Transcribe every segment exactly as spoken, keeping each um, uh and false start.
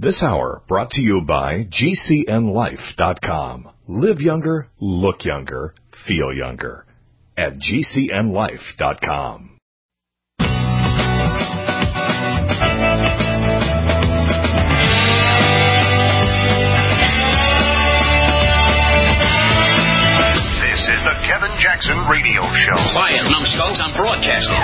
This hour brought to you by G C N life dot com. Live younger, look younger, feel younger. At G C N life dot com. Kevin Jackson Radio Show. Quiet, numbskulls, I'm broadcasting.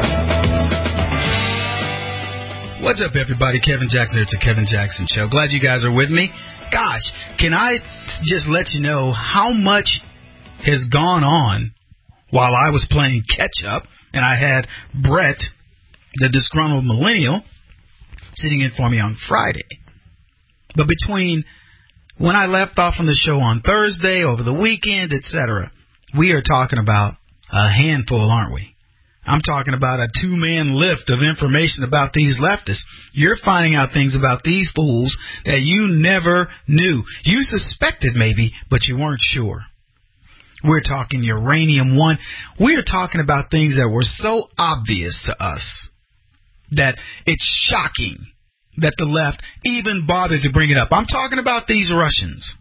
What's up, everybody? Kevin Jackson here. It's a Kevin Jackson Show. Glad you guys are with me. Gosh, can I just let you know how much has gone on while I was playing catch up, and I had Brett, the disgruntled millennial, sitting in for me on Friday. But between when I left off on the show on Thursday, over the weekend, et cetera, we are talking about a handful, aren't we? I'm talking about a two-man lift of information about these leftists. You're finding out things about these fools that you never knew. You suspected maybe, but you weren't sure. We're talking Uranium One. We're talking about things that were so obvious to us that it's shocking that the left even bothered to bring it up. I'm talking about these Russians.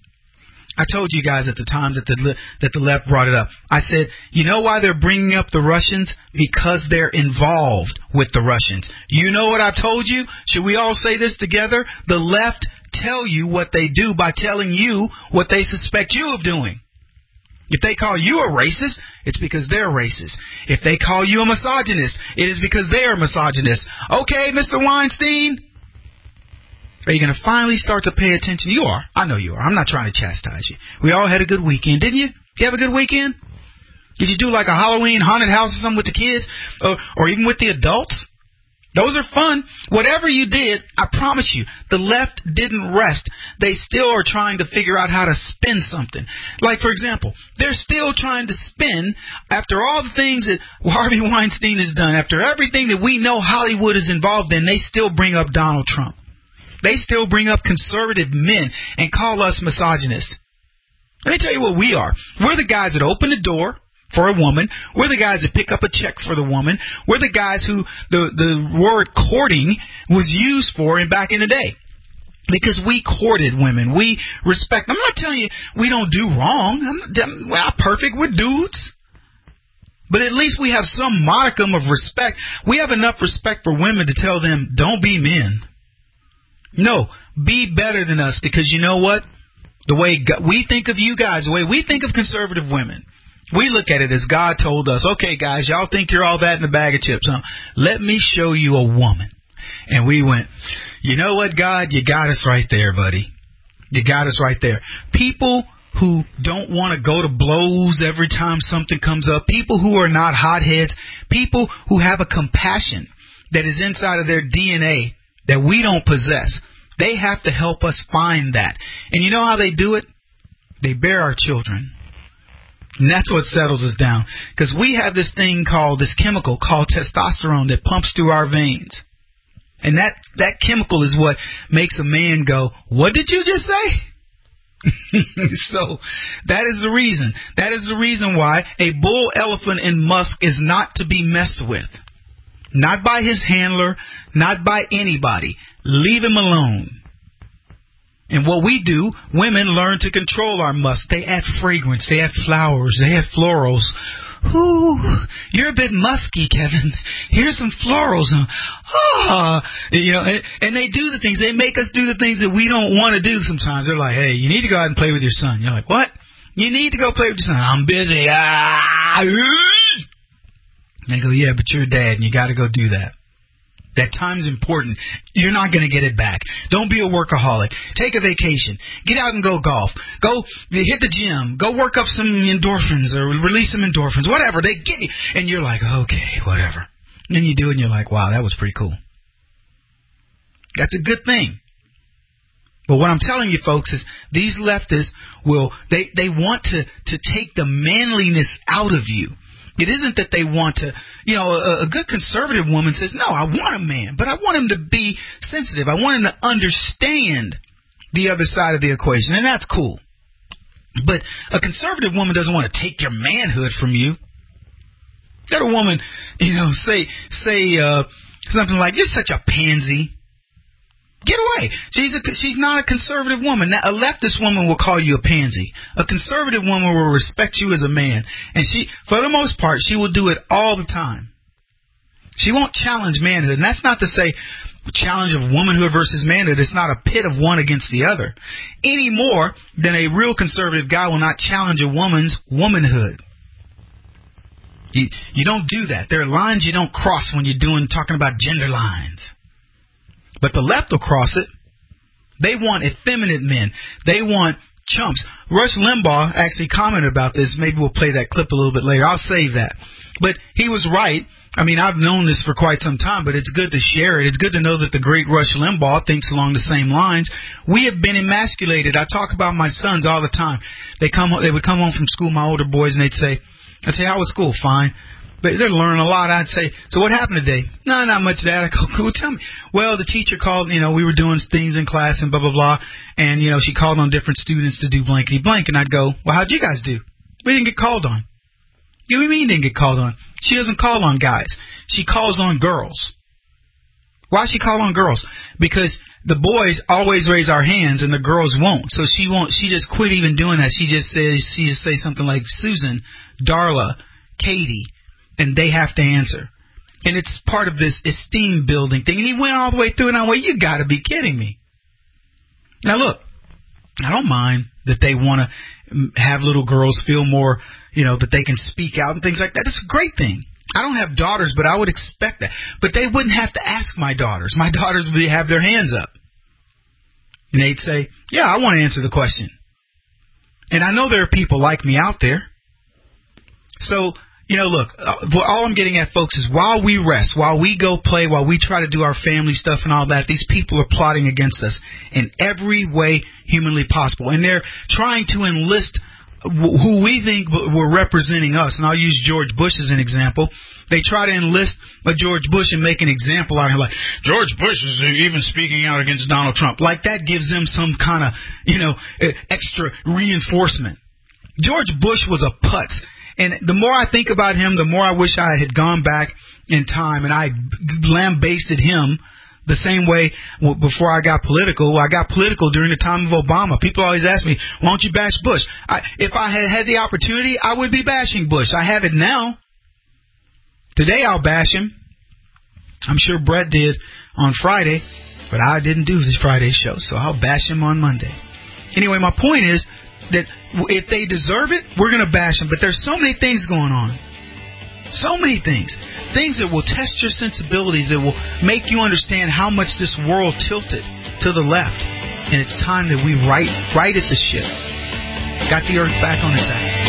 I told you guys at the time that the that the left brought it up. I said, you know why they're bringing up the Russians? Because they're involved with the Russians. You know what I told you? Should we all say this together? The left tell you what they do by telling you what they suspect you of doing. If they call you a racist, it's because they're racist. If they call you a misogynist, it is because they're misogynist. Okay, Mister Weinstein? Are you going to finally start to pay attention? You are. I know you are. I'm not trying to chastise you. We all had a good weekend, didn't you? You have a good weekend? Did you do like a Halloween haunted house or something with the kids? Or, or even with the adults? Those are fun. Whatever you did, I promise you, the left didn't rest. They still are trying to figure out how to spin something. Like, for example, they're still trying to spin after all the things that Harvey Weinstein has done, after everything that we know Hollywood is involved in, they still bring up Donald Trump. They still bring up conservative men and call us misogynists. Let me tell you what we are. We're the guys that open the door for a woman. We're the guys that pick up a check for the woman. We're the guys who the, the word courting was used for in back in the day. Because we courted women. We respect. I'm not telling you we don't do wrong. I'm, we're not perfect. We're dudes. But at least we have some modicum of respect. We have enough respect for women to tell them, don't be men. No, be better than us, because you know what? The way God, we think of you guys, the way we think of conservative women, we look at it as God told us, okay, guys, y'all think you're all that in a bag of chips, huh? Let me show you a woman. And we went, you know what, God? You got us right there, buddy. You got us right there. People who don't want to go to blows every time something comes up, people who are not hotheads, people who have a compassion that is inside of their D N A that we don't possess. They have to help us find that. And you know how they do it? They bear our children. And that's what settles us down. Because we have this thing called, this chemical called testosterone that pumps through our veins. And that, that chemical is what makes a man go, what did you just say? So that is the reason. That is the reason why a bull elephant in Musk is not to be messed with. Not by his handler, not by anybody. Leave him alone. And what we do, women learn to control our musk. They add fragrance, they add flowers, they add florals. Ooh, you're a bit musky, Kevin. Here's some florals. Ah, you know, and, and they do the things. They make us do the things that we don't want to do sometimes. They're like, hey, you need to go out and play with your son. You're like, what? You need to go play with your son. I'm busy. Ah, and they go, yeah, but you're a dad and you got to go do that. That time's important. You're not going to get it back. Don't be a workaholic. Take a vacation. Get out and go golf. Go hit the gym. Go work up some endorphins or release some endorphins. Whatever. They get you. And you're like, okay, whatever. And then you do it and you're like, wow, that was pretty cool. That's a good thing. But what I'm telling you, folks, is these leftists will, they, they want to, to take the manliness out of you. It isn't that they want to, you know, a, a good conservative woman says, no, I want a man, but I want him to be sensitive. I want him to understand the other side of the equation, and that's cool. But a conservative woman doesn't want to take your manhood from you. Let a woman, you know, say say uh, something like, you're such a pansy. Get away. She's a, she's not a conservative woman. Now, a leftist woman will call you a pansy. A conservative woman will respect you as a man. And she, for the most part, she will do it all the time. She won't challenge manhood. And that's not to say challenge of womanhood versus manhood. It's not a pit of one against the other. Any more than a real conservative guy will not challenge a woman's womanhood. You, you don't do that. There are lines you don't cross when you're doing talking about gender lines. But the left will cross it. They want effeminate men. They want chumps. Rush Limbaugh actually commented about this. Maybe we'll play that clip a little bit later. I'll save that. But he was right. I mean, I've known this for quite some time, but it's good to share it. It's good to know that the great Rush Limbaugh thinks along the same lines. We have been emasculated. I talk about my sons all the time. They come, they would come home from school, my older boys, and they'd say, I'd say, how was school? Fine. But they're learning a lot. I'd say, so what happened today? No, not much of that. I go, cool, tell me. Well, the teacher called, you know, we were doing things in class and blah, blah, blah. And, you know, she called on different students to do blankety blank. And I'd go, well, how'd you guys do? We didn't get called on. You know what I mean didn't get called on? She doesn't call on guys. She calls on girls. Why she call on girls? Because the boys always raise our hands and the girls won't. So she won't, she just quit even doing that. She just says, she just say something like Susan, Darla, Katie. And they have to answer. And it's part of this esteem building thing. And he went all the way through and I went, you got to be kidding me. Now, look, I don't mind that they want to have little girls feel more, you know, that they can speak out and things like that. It's a great thing. I don't have daughters, but I would expect that. But they wouldn't have to ask my daughters. My daughters would have their hands up. And they'd say, yeah, I want to answer the question. And I know there are people like me out there. So, you know, look, all I'm getting at, folks, is while we rest, while we go play, while we try to do our family stuff and all that, these people are plotting against us in every way humanly possible. And they're trying to enlist who we think were representing us. And I'll use George Bush as an example. They try to enlist a George Bush and make an example out of him, like, George Bush is even speaking out against Donald Trump. Like that gives them some kind of, you know, extra reinforcement. George Bush was a putz. And the more I think about him, the more I wish I had gone back in time and I lambasted him the same way before I got political. I got political during the time of Obama. People always ask me, why don't you bash Bush? I, if I had had the opportunity, I would be bashing Bush. I have it now. Today I'll bash him. I'm sure Brett did on Friday, but I didn't do this Friday show, so I'll bash him on Monday. Anyway, my point is that if they deserve it, we're going to bash them. But there's so many things going on. So many things. Things that will test your sensibilities, that will make you understand how much this world tilted to the left. And it's time that we right, righted the ship. Got the earth back on its axis.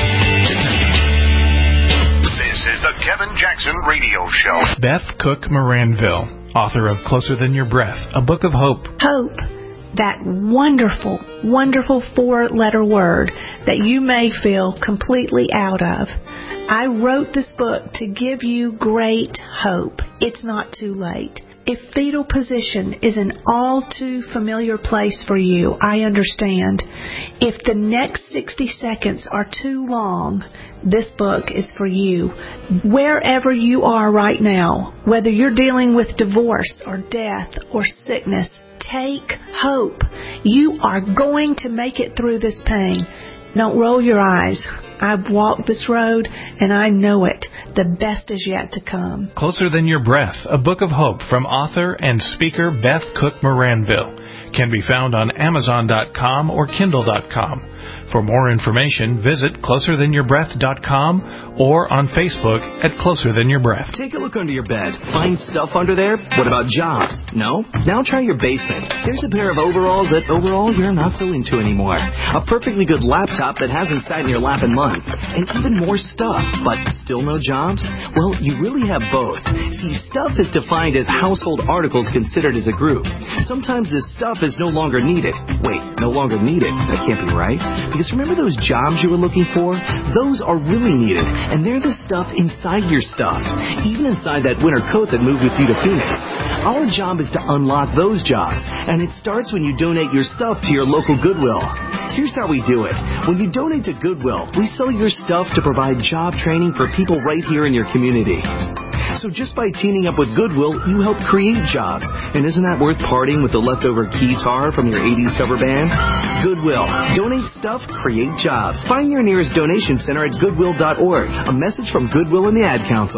This is the Kevin Jackson Radio Show. Beth Cook Moranville, author of Closer Than Your Breath, a book of hope. Hope. That wonderful, wonderful four-letter word that you may feel completely out of. I wrote this book to give you great hope. It's not too late. If fetal position is an all too familiar place for you, I understand. If the next sixty seconds are too long, this book is for you. Wherever you are right now, whether you're dealing with divorce or death or sickness, take hope. You are going to make it through this pain. Don't roll your eyes. I've walked this road, and I know it. The best is yet to come. Closer Than Your Breath, a book of hope from author and speaker Beth Cook Moranville. Can be found on Amazon dot com or Kindle dot com. For more information, visit closer than your breath dot com or on Facebook at Closer Than Your Breath. Take a look under your bed. Find stuff under there? What about jobs? No? Now try your basement. There's a pair of overalls that overall you're not so into anymore. A perfectly good laptop that hasn't sat in your lap in months. And even more stuff, but still no jobs? Well, you really have both. See, stuff is defined as household articles considered as a group. Sometimes this stuff is no longer needed. Wait, no longer needed? That can't be right. Because remember those jobs you were looking for? Those are really needed, and they're the stuff inside your stuff, even inside that winter coat that moved with you to Phoenix. Our job is to unlock those jobs, and it starts when you donate your stuff to your local Goodwill. Here's how we do it. When you donate to Goodwill, we sell your stuff to provide job training for people right here in your community. So just by teaming up with Goodwill, you help create jobs. And isn't that worth parting with the leftover guitar from your eighties cover band? Goodwill. Donate stuff, create jobs. Find your nearest donation center at goodwill dot org. A message from Goodwill and the Ad Council.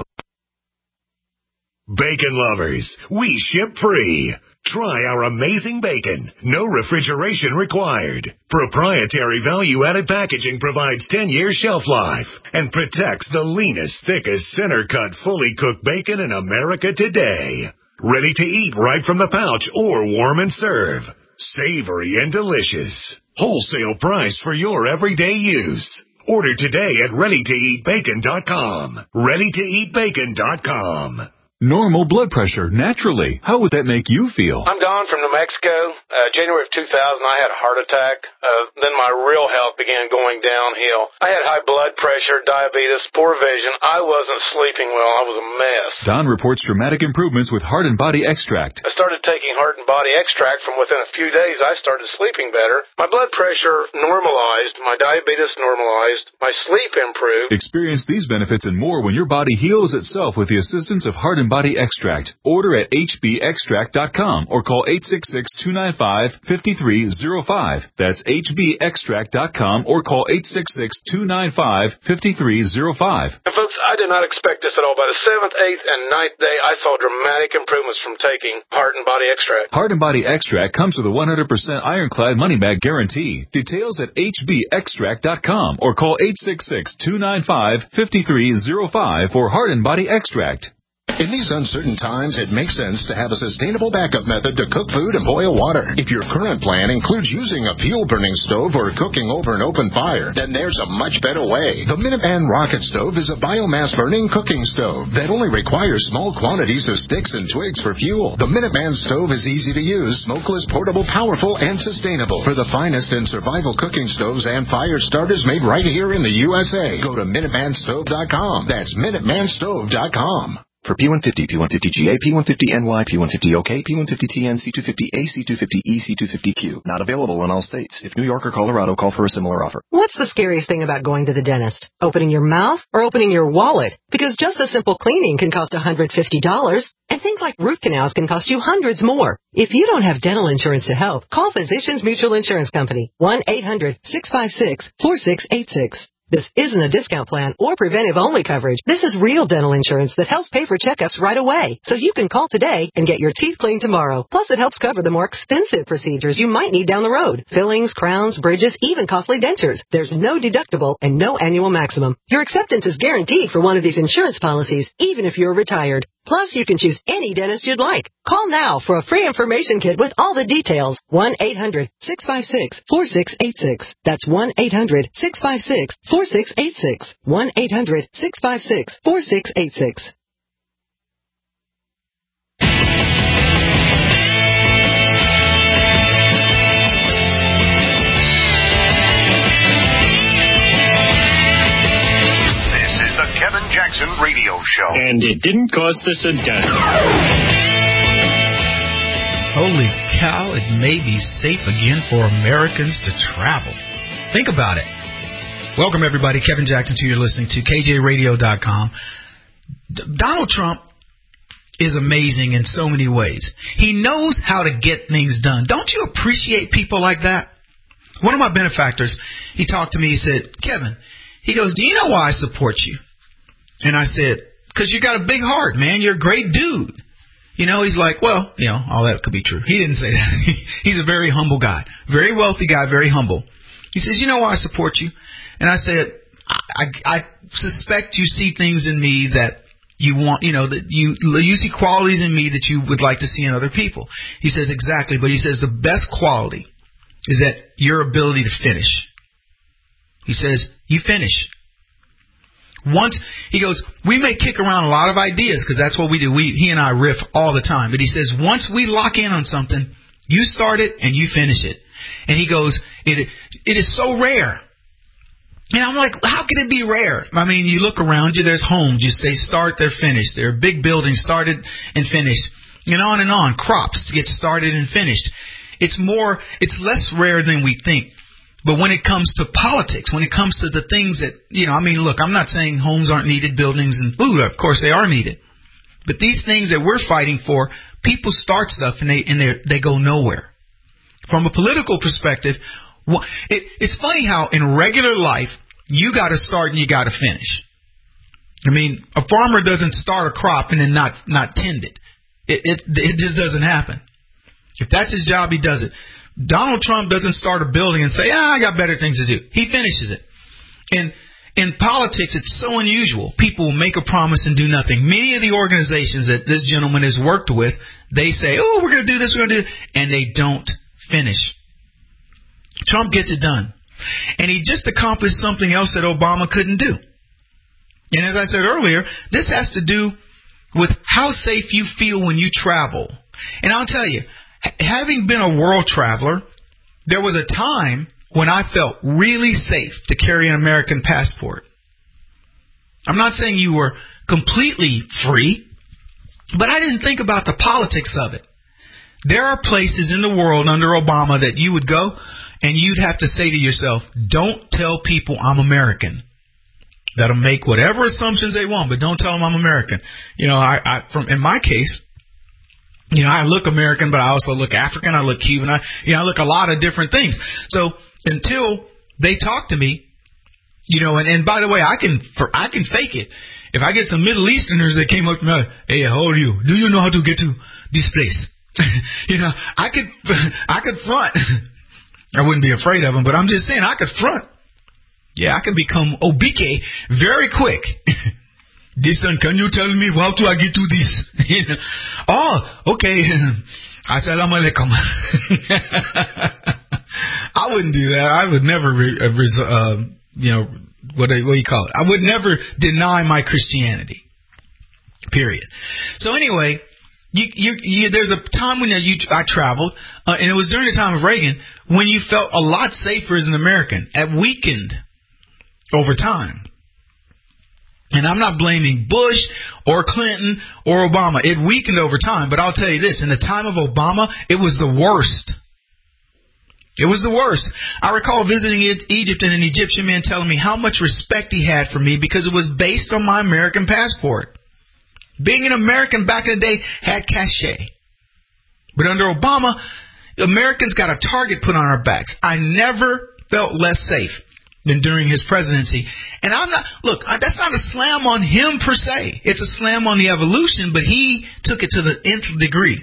Bacon lovers, we ship free. Try our amazing bacon. No refrigeration required. Proprietary value-added packaging provides ten years shelf life and protects the leanest, thickest, center-cut, fully cooked bacon in America today. Ready to eat right from the pouch or warm and serve. Savory and delicious. Wholesale price for your everyday use. Order today at ready to eat bacon dot com. ready to eat bacon dot com. Normal blood pressure, naturally. How would that make you feel? I'm Don from New Mexico. Uh, January of two thousand, I had a heart attack. Uh, then my real health began going downhill. I had high blood pressure, diabetes, poor vision. I wasn't sleeping well. I was a mess. Don reports dramatic improvements with Heart and Body Extract. I started taking Heart and Body Extract. From within a few days, I started sleeping better. My blood pressure normalized. My diabetes normalized. My sleep improved. Experience these benefits and more when your body heals itself with the assistance of Heart and Body Extract. Order at h b extract dot com or call eight six six, two nine five, five three zero five. That's h b extract dot com or call eight six six, two nine five, five three zero five. And folks, I did not expect this at all. By the seventh, eighth, and ninth day, I saw dramatic improvements from taking Heart and Body Extract. Heart and Body Extract comes with a one hundred percent ironclad money-back guarantee. Details at h b extract dot com or call eight six six, two nine five, five three zero five for Heart and Body Extract. In these uncertain times, it makes sense to have a sustainable backup method to cook food and boil water. If your current plan includes using a fuel-burning stove or cooking over an open fire, then there's a much better way. The Minuteman Rocket Stove is a biomass-burning cooking stove that only requires small quantities of sticks and twigs for fuel. The Minuteman Stove is easy to use, smokeless, portable, powerful, and sustainable. For the finest in survival cooking stoves and fire starters made right here in the U S A, go to minuteman stove dot com. That's minuteman stove dot com. For P one fifty, P one fifty G A, P one fifty N Y, P one fifty O K, P one fifty T N, C two fifty A, C two fifty E, C two fifty Q. Not available in all states. If New York or Colorado, call for a similar offer. What's the scariest thing about going to the dentist? Opening your mouth or opening your wallet? Because just a simple cleaning can cost one hundred fifty dollars, and things like root canals can cost you hundreds more. If you don't have dental insurance to help, call Physicians Mutual Insurance Company, one eight hundred, six five six, four six eight six. This isn't a discount plan or preventive-only coverage. This is real dental insurance that helps pay for checkups right away. So you can call today and get your teeth cleaned tomorrow. Plus, it helps cover the more expensive procedures you might need down the road. Fillings, crowns, bridges, even costly dentures. There's no deductible and no annual maximum. Your acceptance is guaranteed for one of these insurance policies, even if you're retired. Plus, you can choose any dentist you'd like. Call now for a free information kit with all the details. one eight hundred, six five six, four six eight six. That's one eight hundred, six five six, four six eight six. one eight hundred, six five six, four six eight six. Kevin Jackson Radio Show. And it didn't cost us a dime. Holy cow, it may be safe again for Americans to travel. Think about it. Welcome, everybody. Kevin Jackson to you're listening to K J radio dot com. D- Donald Trump is amazing in so many ways. He knows how to get things done. Don't you appreciate people like that? One of my benefactors, he talked to me, he said, Kevin, he goes, do you know why I support you? And I said, because you got a big heart, man. You're a great dude. You know, he's like, well, you know, all that could be true. He didn't say that. He's a very humble guy, very wealthy guy, very humble. He says, you know why I support you? And I said, I, I, I suspect you see things in me that you want, you know, that you, you see qualities in me that you would like to see in other people. He says, exactly. But he says the best quality is that your ability to finish. He says, you finish. Once, he goes, we may kick around a lot of ideas because that's what we do. We, he and I riff all the time. But he says, once we lock in on something, you start it and you finish it. And he goes, it, it is so rare. And I'm like, how can it be rare? I mean, you look around you, there's homes. You say start, they're finished. There are big buildings started and finished. And on and on. Crops get started and finished. It's more, it's less rare than we think. But when it comes to politics, when it comes to the things that, you know, I mean, look, I'm not saying homes aren't needed, buildings and food, of course they are needed. But these things that we're fighting for, people start stuff and they and they they go nowhere. From a political perspective, it, it's funny how in regular life you got to start and you got to finish. I mean, a farmer doesn't start a crop and then not not tend it. It it, it just doesn't happen. If that's his job, he does it. Donald Trump doesn't start a building and say, ah, I got better things to do. He finishes it. And in politics, it's so unusual. People will make a promise and do nothing. Many of the organizations that this gentleman has worked with, they say, oh, we're going to do this, we're going to do it, and they don't finish. Trump gets it done. And he just accomplished something else that Obama couldn't do. And as I said earlier, this has to do with how safe you feel when you travel. And I'll tell you, having been a world traveler, there was a time when I felt really safe to carry an American passport. I'm not saying you were completely free, but I didn't think about the politics of it. There are places in the world under Obama that you would go and you'd have to say to yourself, don't tell people I'm American. That'll make whatever assumptions they want, but don't tell them I'm American. You know, I, I from in my case, you know, I look American, but I also look African. I look Cuban. I, you know, I look a lot of different things. So until they talk to me, you know, and, and by the way, I can for, I can fake it. If I get some Middle Easterners that came up to me, hey, how old are you? Do you know how to get to this place? You know, I could I could front. I wouldn't be afraid of them, but I'm just saying I could front. Yeah, I could become obike very quick. Listen, can you tell me how do I get to this? Oh, okay. Assalamu alaikum. I wouldn't do that. I would never, uh, you know, what do, what do you call it? I would never deny my Christianity. Period. So anyway, you, you, you, there's a time when you, I traveled, uh, and it was during the time of Reagan, when you felt a lot safer as an American. It weakened over time. And I'm not blaming Bush or Clinton or Obama. It weakened over time. But I'll tell you this, in the time of Obama, it was the worst. It was the worst. I recall visiting Egypt and an Egyptian man telling me how much respect he had for me because it was based on my American passport. Being an American back in the day had cachet. But under Obama, Americans got a target put on our backs. I never felt less safe than during his presidency. And I'm not, look, that's not a slam on him per se. It's a slam on the evolution, but he took it to the nth degree.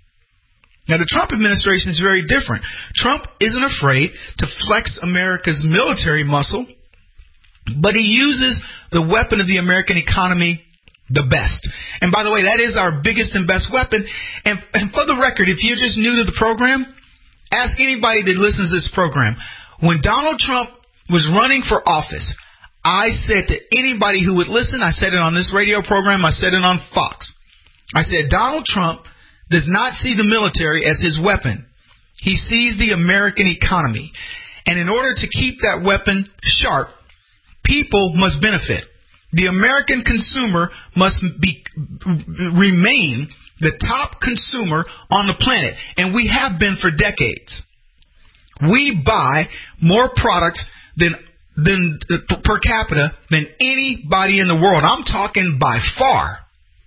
Now, the Trump administration is very different. Trump isn't afraid to flex America's military muscle, but he uses the weapon of the American economy the best. And by the way, that is our biggest and best weapon. And, and for the record, if you're just new to the program, ask anybody that listens to this program. When Donald Trump was running for office, I said to anybody who would listen, I said it on this radio program, I said it on Fox. I said, Donald Trump does not see the military as his weapon. He sees the American economy. And in order to keep that weapon sharp, people must benefit. The American consumer must be remain the top consumer on the planet. And we have been for decades. We buy more products than than per capita than anybody in the world. I'm talking by far.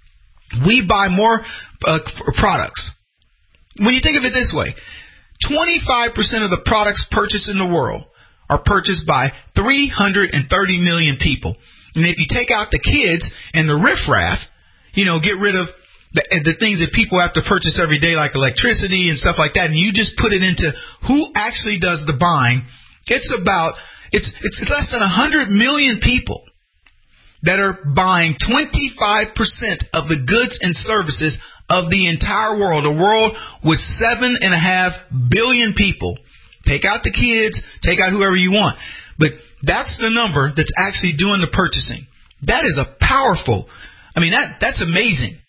We buy more uh, products. When you think of it this way, twenty-five percent of the products purchased in the world are purchased by three hundred thirty million people. And if you take out the kids and the riffraff, you know, get rid of the, the things that people have to purchase every day, like electricity and stuff like that, and you just put it into who actually does the buying, it's about, it's, it's less than one hundred million people that are buying twenty-five percent of the goods and services of the entire world, a world with seven and a half billion people. Take out the kids, take out whoever you want. But that's the number that's actually doing the purchasing. That is a powerful, I mean, that that's amazing.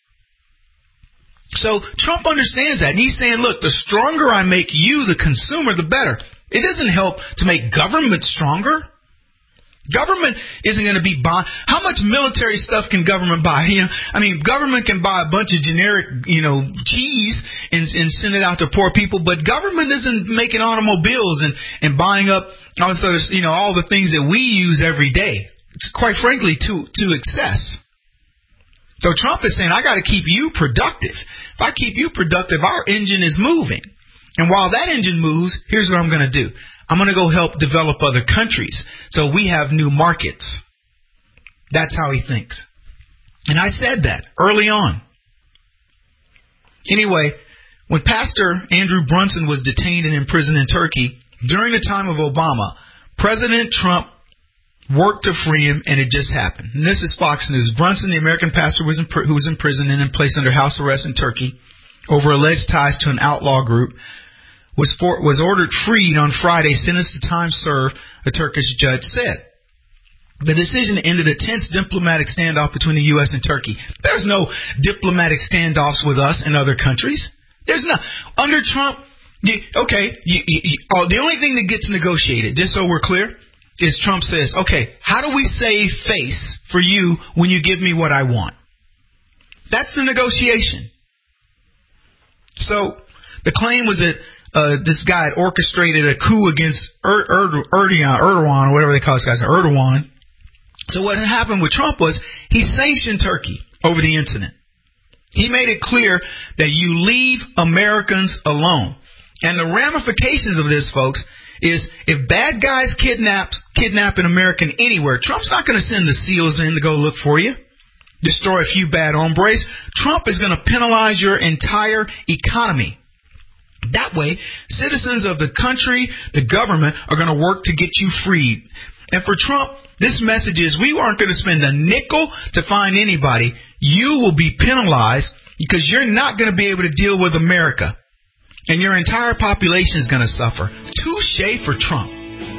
So Trump understands that. And he's saying, look, the stronger I make you, the consumer, the better. It doesn't help to make government stronger. Government isn't going to be buy. How much military stuff can government buy? You know, I mean, government can buy a bunch of generic, you know, cheese and, and send it out to poor people, but government isn't making automobiles and, and buying up all this other, you know, all the things that we use every day. It's quite frankly to to excess. So Trump is saying, I got to keep you productive. If I keep you productive, our engine is moving. And while that engine moves, here's what I'm going to do. I'm going to go help develop other countries so we have new markets. That's how he thinks. And I said that early on. Anyway, when Pastor Andrew Brunson was detained and imprisoned in Turkey, during the time of Obama, President Trump worked to free him, and it just happened. And this is Fox News. Brunson, the American pastor was in, who was imprisoned and placed under house arrest in Turkey over alleged ties to an outlaw group, was for, was ordered freed on Friday, sentenced to time served, a Turkish judge said. The decision ended a tense diplomatic standoff between the U S and Turkey. There's no diplomatic standoffs with us and other countries. There's no. Under Trump, you, okay, you, you, you, oh, the only thing that gets negotiated, just so we're clear, is Trump says, okay, how do we save face for you when you give me what I want? That's the negotiation. So the claim was that uh, this guy had orchestrated a coup against er- er- Erdogan, Erdogan, or whatever they call this guy, Erdogan. So what happened with Trump was he sanctioned Turkey over the incident. He made it clear that you leave Americans alone. And the ramifications of this, folks, is if bad guys kidnap, kidnap an American anywhere, Trump's not going to send the SEALs in to go look for you, destroy a few bad hombres. Trump is going to penalize your entire economy. That way, citizens of the country, the government, are going to work to get you freed. And for Trump, this message is we aren't going to spend a nickel to find anybody. You will be penalized because you're not going to be able to deal with America. And your entire population is going to suffer. Touché for Trump.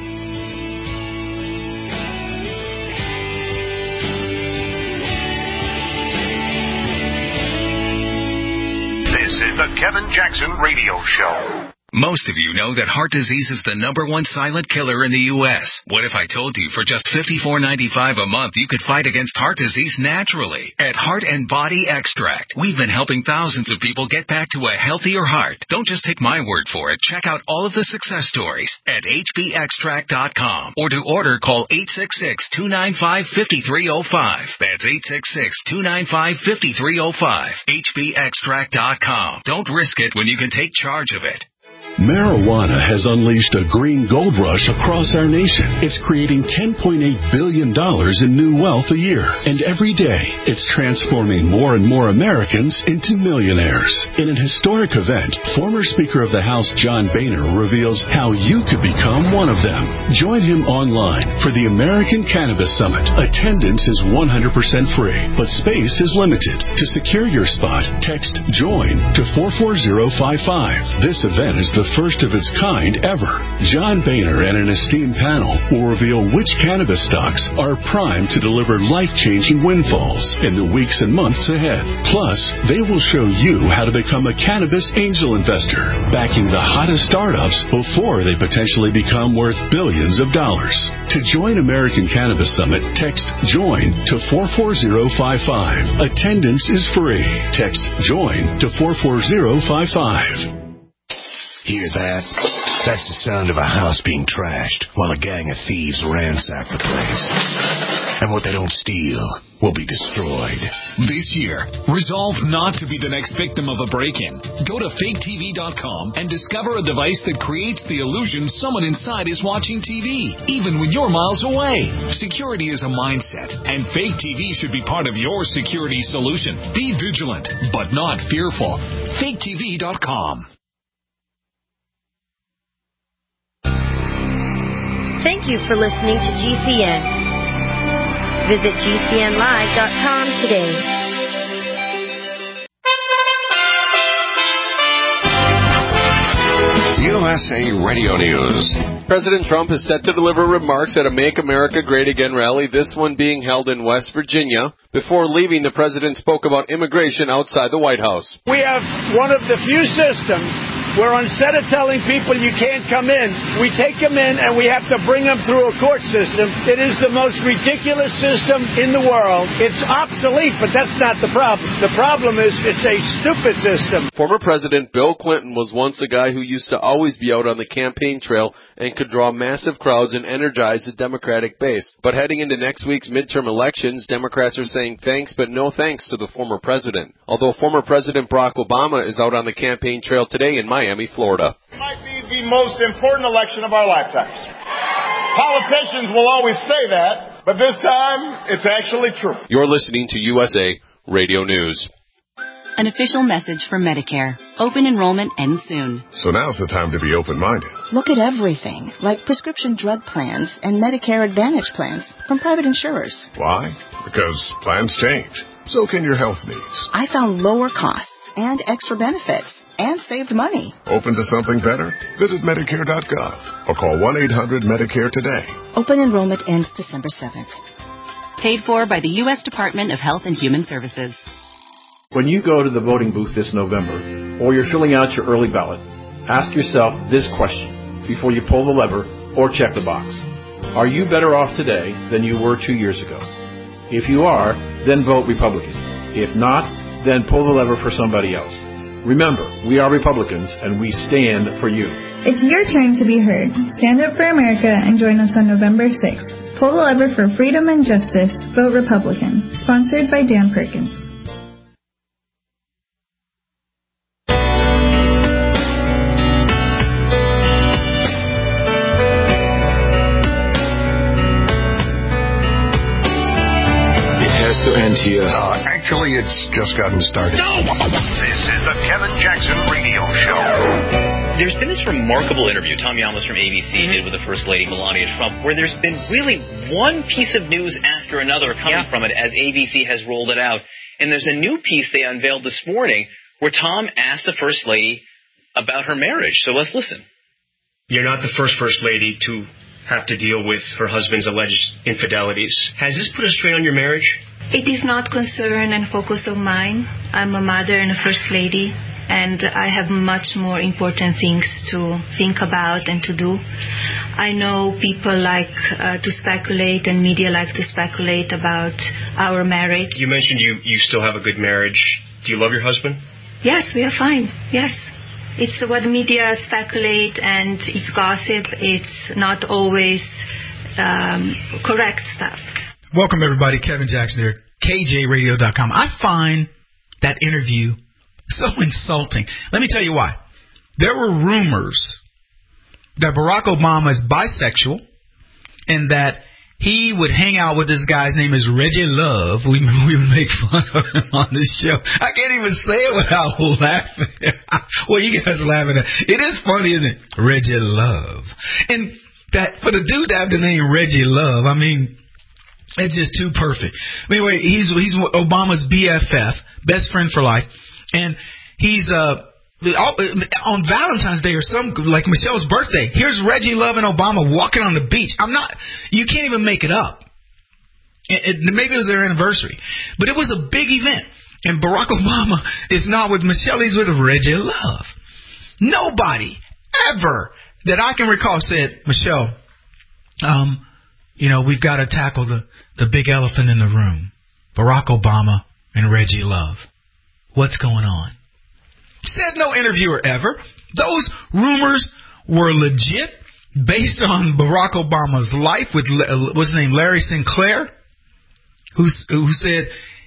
This is the Kevin Jackson Radio Show. Most of you know that heart disease is the number one silent killer in the U S. What if I told you for just fifty-four ninety-five a month you could fight against heart disease naturally? At Heart and Body Extract, we've been helping thousands of people get back to a healthier heart. Don't just take my word for it. Check out all of the success stories at H B extract dot com. Or to order, call eight six six, two nine five, five three zero five. That's eight six six, two nine five, five three zero five. H B extract dot com. Don't risk it when you can take charge of it. Marijuana has unleashed a green gold rush across our nation. It's creating ten point eight billion dollars in new wealth a year. And every day, it's transforming more and more Americans into millionaires. In an historic event, former Speaker of the House John Boehner reveals how you could become one of them. Join him online for the American Cannabis Summit. Attendance is one hundred percent free, but space is limited. To secure your spot, text JOIN to four four zero five five. This event is the first of its kind ever. John Boehner and an esteemed panel will reveal which cannabis stocks are primed to deliver life-changing windfalls in the weeks and months ahead. Plus, they will show you how to become a cannabis angel investor, backing the hottest startups before they potentially become worth billions of dollars. To join American Cannabis Summit, text JOIN to four four zero five five. Attendance is free. Text JOIN to four four zero five five. Hear that? That's the sound of a house being trashed while a gang of thieves ransack the place. And what they don't steal will be destroyed. This year, resolve not to be the next victim of a break-in. Go to fake T V dot com and discover a device that creates the illusion someone inside is watching T V, even when you're miles away. Security is a mindset, and Fake T V should be part of your security solution. Be vigilant, but not fearful. fake T V dot com. Thank you for listening to G C N. Visit G C N live dot com today. U S A Radio News. President Trump is set to deliver remarks at a Make America Great Again rally, this one being held in West Virginia. Before leaving, the president spoke about immigration outside the White House. We have one of the few systems where instead of telling people you can't come in, we take them in and we have to bring them through a court system. It is the most ridiculous system in the world. It's obsolete, but that's not the problem. The problem is it's a stupid system. Former President Bill Clinton was once a guy who used to always be out on the campaign trail and could draw massive crowds and energize the Democratic base. But heading into next week's midterm elections, Democrats are saying thanks but no thanks to the former president. Although former President Barack Obama is out on the campaign trail today in Miami, Florida. It might be the most important election of our lifetimes. Politicians will always say that, but this time it's actually true. You're listening to U S A Radio News. An official message from Medicare. Open enrollment ends soon. So now's the time to be open-minded. Look at everything, like prescription drug plans and Medicare Advantage plans from private insurers. Why? Because plans change. So can your health needs. I found lower costs and extra benefits and saved money. Open to something better? Visit Medicare dot gov or call one eight hundred Medicare today. Open enrollment ends December seventh. Paid for by the U S Department of Health and Human Services. When you go to the voting booth this November, or you're filling out your early ballot, ask yourself this question before you pull the lever or check the box. Are you better off today than you were two years ago? If you are, then vote Republican. If not, then pull the lever for somebody else. Remember, we are Republicans, and we stand for you. It's your turn to be heard. Stand up for America and join us on November sixth. Pull the lever for freedom and justice. Vote Republican. Sponsored by Dan Perkins. To end here. Uh, actually, it's just gotten started. No! This is the Kevin Jackson Radio Show. There's been this remarkable interview Tom Yamos from A B C mm-hmm. did with the First Lady Melania Trump, where there's been really one piece of news after another coming yeah. from it as A B C has rolled it out. And there's a new piece they unveiled this morning where Tom asked the First Lady about her marriage. So let's listen. You're not the first First Lady to have to deal with her husband's alleged infidelities. Has this put a strain on your marriage? It is not concern and focus of mine. I'm a mother and a First Lady, and I have much more important things to think about and to do. I know people like uh, to speculate, and media like to speculate about our marriage. You mentioned you, you still have a good marriage. Do you love your husband? Yes, we are fine. Yes. It's what media speculate, and it's gossip. It's not always um, correct stuff. Welcome, everybody. Kevin Jackson here, K J radio dot com. I find that interview so insulting. Let me tell you why. There were rumors that Barack Obama is bisexual and that he would hang out with this guy's name is Reggie Love. We, we would make fun of him on this show. I can't even say it without laughing. Well, you guys are laughing at it. It is funny, isn't it? Reggie Love. And that for the dude to have the name Reggie Love, I mean, it's just too perfect. Anyway, he's he's Obama's B F F, best friend for life, and he's uh on Valentine's Day or some like Michelle's birthday. Here's Reggie Love and Obama walking on the beach. I'm not. You can't even make it up. It, it, maybe it was their anniversary, but it was a big event. And Barack Obama is not with Michelle. He's with Reggie Love. Nobody ever that I can recall said, Michelle, um. You know, we've got to tackle the, the big elephant in the room. Barack Obama and Reggie Love. What's going on? Said no interviewer ever. Those rumors were legit based on Barack Obama's life with, what's his name, Larry Sinclair, who, who said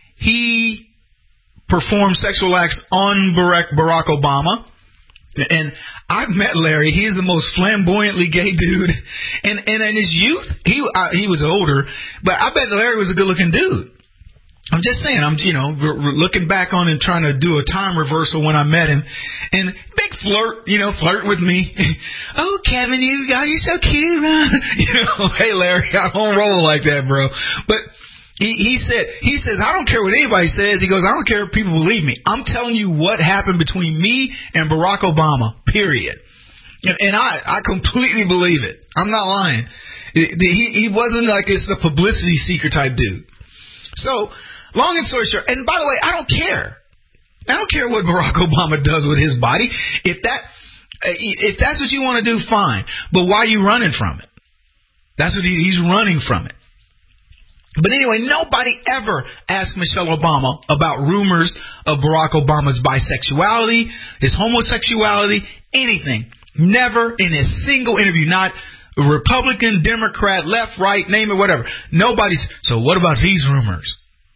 he performed sexual acts on Barack, Barack Obama. And I've met Larry. He is the most flamboyantly gay dude. And and in his youth, he uh, he was older, but I bet Larry was a good-looking dude. I'm just saying. I'm you know r- r- looking back on and trying to do a time reversal when I met him, and big flirt, you know, flirt with me. Oh, Kevin, you oh, you're so cute, huh? You know, hey Larry, I don't roll like that, bro. But He, he said, he says, I don't care what anybody says. He goes, I don't care if people believe me. I'm telling you what happened between me and Barack Obama, period. And, and I, I completely believe it. I'm not lying. It, he, he wasn't like it's the publicity seeker type dude. So, long and short, short, and by the way, I don't care. I don't care what Barack Obama does with his body. If that, If that's what you want to do, fine. But why are you running from it? That's what he, he's running from it. But anyway, nobody ever asked Michelle Obama about rumors of Barack Obama's bisexuality, his homosexuality, anything. Never in a single interview, not Republican, Democrat, left, right, name it, whatever. Nobody's. So what about these rumors?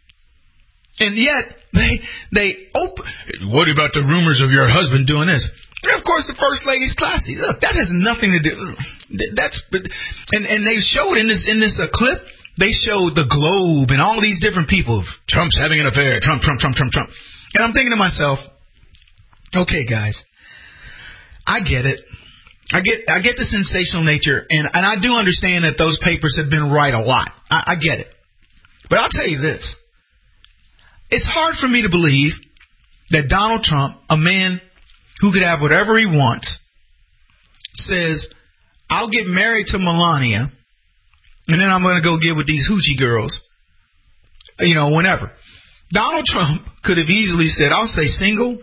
And yet, they, they open. What about the rumors of your husband doing this? And of course, the first lady's classy. Look, that has nothing to do. That's and and they showed in this in this uh, clip. They showed the globe and all these different people. Trump's having an affair. Trump, Trump, Trump, Trump, Trump. And I'm thinking to myself, okay, guys, I get it. I get I get the sensational nature, and, and I do understand that those papers have been right a lot. I, I get it. But I'll tell you this. It's hard for me to believe that Donald Trump, a man who could have whatever he wants, says, I'll get married to Melania, and then I'm going to go get with these hoochie girls, you know, whenever. Donald Trump could have easily said, I'll stay single.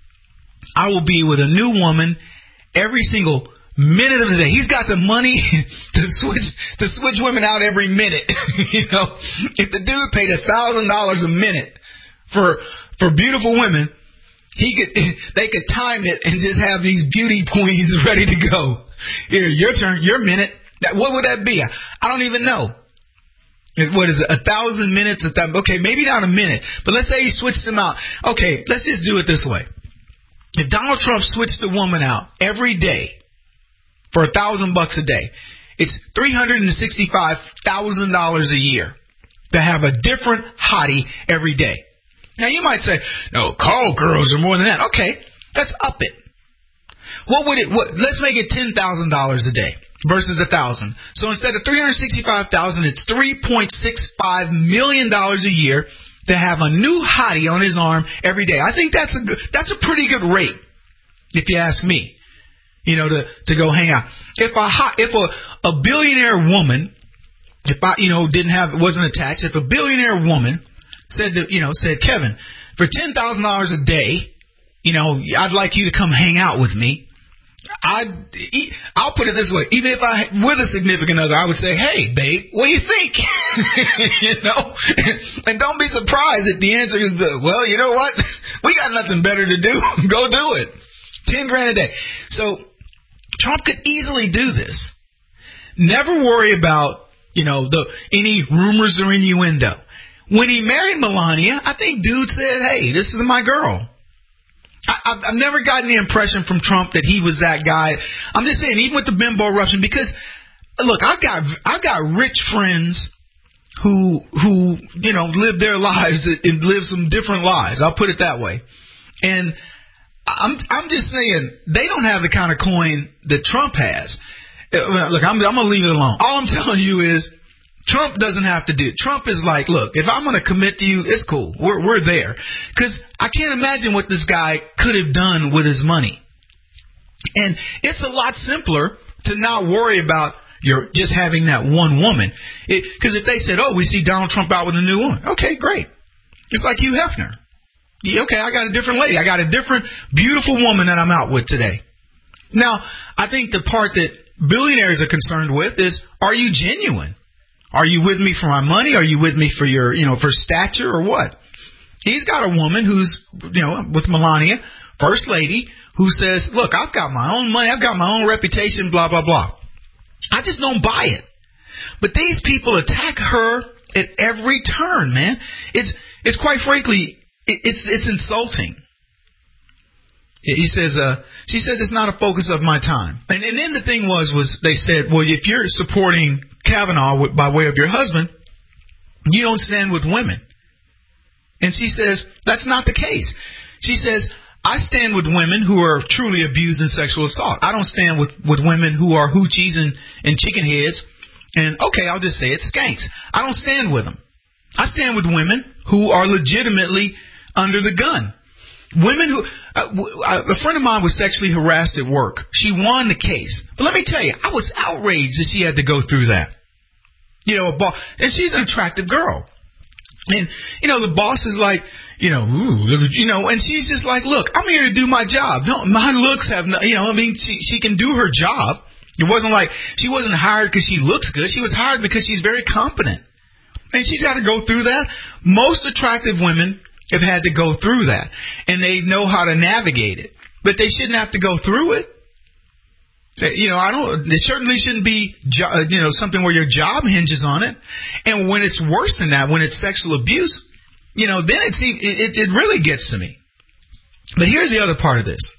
I will be with a new woman every single minute of the day. He's got the money to switch to switch women out every minute. You know, if the dude paid a thousand dollars a minute for for beautiful women, he could they could time it and just have these beauty queens ready to go. Here, your turn, your minute. That, what would that be? I don't even know. What is it? A thousand minutes? A th- okay, maybe not a minute, but let's say he switched them out. Okay, let's just do it this way. If Donald Trump switched a woman out every day for a thousand bucks a day, it's three hundred and sixty-five thousand dollars a year to have a different hottie every day. Now you might say, no, call girls are more than that. Okay, let's up it. What would it? What? Let's make it ten thousand dollars a day versus a thousand. So instead of three hundred sixty-five thousand, it's three point six five million dollars a year to have a new hottie on his arm every day. I think that's a good, that's a pretty good rate, if you ask me. You know, to to go hang out. If a hot, if a a billionaire woman, if I you know didn't have wasn't attached, if a billionaire woman said to, you know said Kevin, for ten thousand dollars a day, you know I'd like you to come hang out with me. I'd, I'll put it this way. Even if I with a significant other, I would say, hey, babe, what do you think? You know? And don't be surprised if the answer is, well, you know what? We got nothing better to do. Go do it. Ten grand a day. So Trump could easily do this. Never worry about, you know, the any rumors or innuendo. When he married Melania, I think dude said, hey, this is my girl. I, I've never gotten the impression from Trump that he was that guy. I'm just saying, even with the bimbo eruption, because look, I've got I've got rich friends who who you know live their lives and live some different lives. I'll put it that way. And I'm I'm just saying they don't have the kind of coin that Trump has. Look, I'm I'm gonna leave it alone. All I'm telling you is Trump doesn't have to do it. Trump is like, look, if I'm going to commit to you, it's cool. We're we're there. Because I can't imagine what this guy could have done with his money. And it's a lot simpler to not worry about your just having that one woman. Because if they said, oh, we see Donald Trump out with a new woman. Okay, great. It's like Hugh Hefner. Yeah, okay, I got a different lady. I got a different beautiful woman that I'm out with today. Now, I think the part that billionaires are concerned with is, are you genuine? Are you with me for my money? Are you with me for your, you know, for stature or what? He's got a woman who's, you know, with Melania, first lady, who says, look, I've got my own money. I've got my own reputation, blah, blah, blah. I just don't buy it. But these people attack her at every turn, man. It's, it's quite frankly, it, it's, it's insulting. He says, uh, she says it's not a focus of my time. And, and then the thing was, was they said, well, if you're supporting Kavanaugh with, by way of your husband, you don't stand with women. And she says, that's not the case. She says, I stand with women who are truly abused in sexual assault. I don't stand with, with women who are hoochies and, and chicken heads. And, okay, I'll just say it, skanks. I don't stand with them. I stand with women who are legitimately under the gun. Women who, uh, a friend of mine was sexually harassed at work. She won the case. But let me tell you, I was outraged that she had to go through that. You know, a boss, and she's an attractive girl. And, you know, the boss is like, you know, ooh, look at, you know, and she's just like, look, I'm here to do my job. No, my looks have no, you know, I mean, she, she can do her job. It wasn't like she wasn't hired because she looks good. She was hired because she's very competent. And she's got to go through that. Most attractive women have had to go through that, and they know how to navigate it. But they shouldn't have to go through it. You know, I don't. It certainly shouldn't be, you know, something where your job hinges on it. And when it's worse than that, when it's sexual abuse, you know, then it's, it it really gets to me. But here's the other part of this.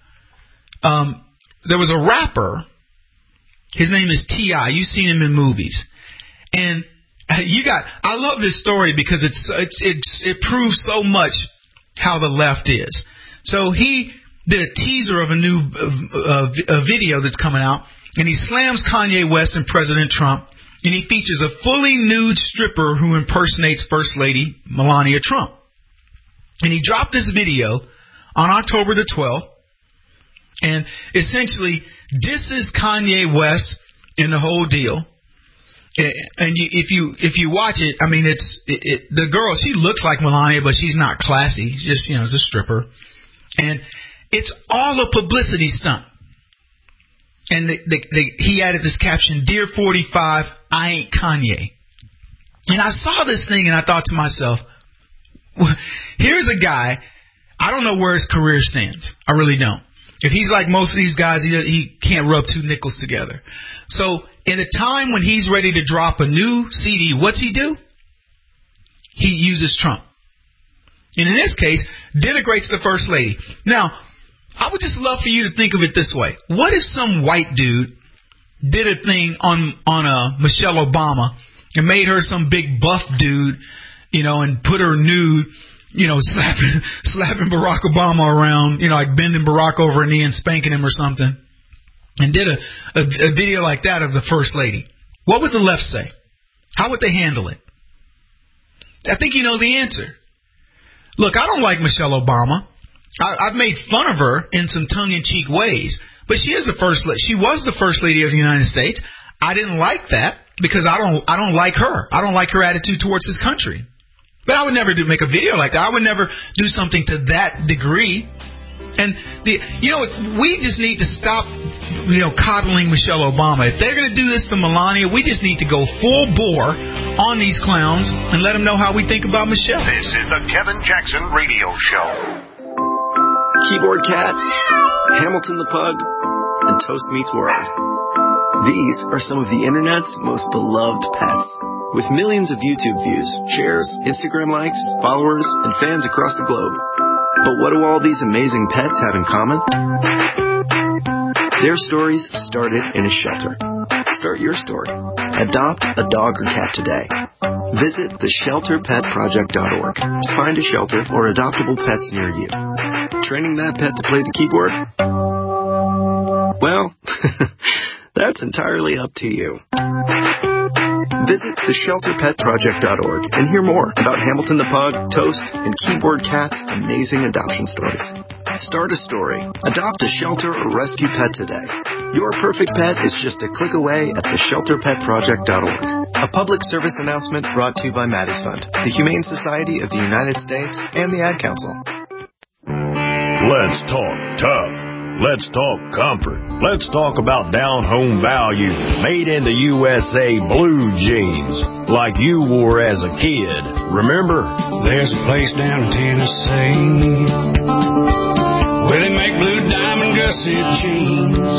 Um, there was a rapper. His name is T I You've seen him in movies, and you got. I love this story because it's it's it's it proves so much how the left is. So he did a teaser of a new uh, a video that's coming out, and he slams Kanye West and President Trump, and he features a fully nude stripper who impersonates First Lady Melania Trump. And he dropped this video on October the twelfth, and essentially disses Kanye West in the whole deal. And you, if you if you watch it, I mean, it's it, it, the girl. She looks like Melania, but she's not classy. She's just, you know, it's a stripper, and it's all a publicity stunt. And the, the, the, he added this caption: "Dear forty-five, I ain't Kanye." And I saw this thing, and I thought to myself, here's a guy. I don't know where his career stands. I really don't. If he's like most of these guys, he, he can't rub two nickels together. So in a time when he's ready to drop a new C D, what's he do? He uses Trump. And in this case, denigrates the First Lady. Now, I would just love for you to think of it this way. What if some white dude did a thing on, on uh, Michelle Obama and made her some big buff dude, you know, and put her nude, you know, slapping, slapping Barack Obama around, you know, like bending Barack over a knee and spanking him or something, and did a, a, a video like that of the First Lady? What would the left say? How would they handle it? I think you know the answer. Look, I don't like Michelle Obama. I, I've made fun of her in some tongue-in-cheek ways, but she is the first. She was the First Lady of the United States. I didn't like that because I don't. I don't like her. I don't like her attitude towards this country. But I would never do make a video like that. I would never do something to that degree. And the, you know, we just need to stop, you know, coddling Michelle Obama. If they're going to do this to Melania, we just need to go full bore on these clowns and let them know how we think about Michelle. This is the Kevin Jackson Radio Show. Keyboard Cat, Hamilton the Pug, and Toast Meets World. These are some of the internet's most beloved pets. With millions of YouTube views, shares, Instagram likes, followers, and fans across the globe. But what do all these amazing pets have in common? Their stories started in a shelter. Start your story. Adopt a dog or cat today. Visit the shelter pet project dot org to find a shelter or adoptable pets near you. Training that pet to play the keyboard? Well, that's entirely up to you. Visit the shelter pet project dot org and hear more about Hamilton the Pug, Toast, and Keyboard Cat's amazing adoption stories. Start a story. Adopt a shelter or rescue pet today. Your perfect pet is just a click away at the shelter pet project dot org. A public service announcement brought to you by Maddie's Fund, the Humane Society of the United States, and the Ad Council. Let's talk tough. Let's talk comfort. Let's talk about down-home value. Made in the U S A blue jeans, like you wore as a kid. Remember? There's a place down in Tennessee where they make blue diamond gusset jeans.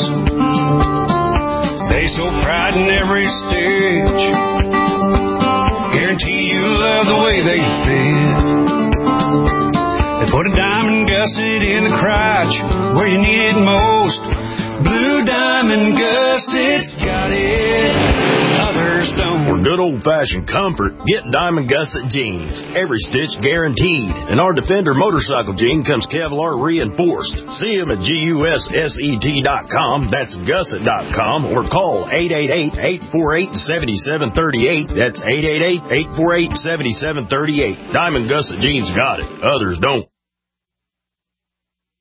They so pride in every stitch. Guarantee you love the way they fit. They put a diamond gusset in the crotch where you need it most. Blue diamond gussets got it, others don't. For good old-fashioned comfort, get Diamond Gusset jeans. Every stitch guaranteed. And our Defender motorcycle jean comes Kevlar reinforced. See them at gusset dot com. That's gusset dot com. Or call eight eight eight, eight four eight, seven seven three eight. That's eight eight eight, eight four eight, seven seven three eight. Diamond Gusset jeans got it, others don't.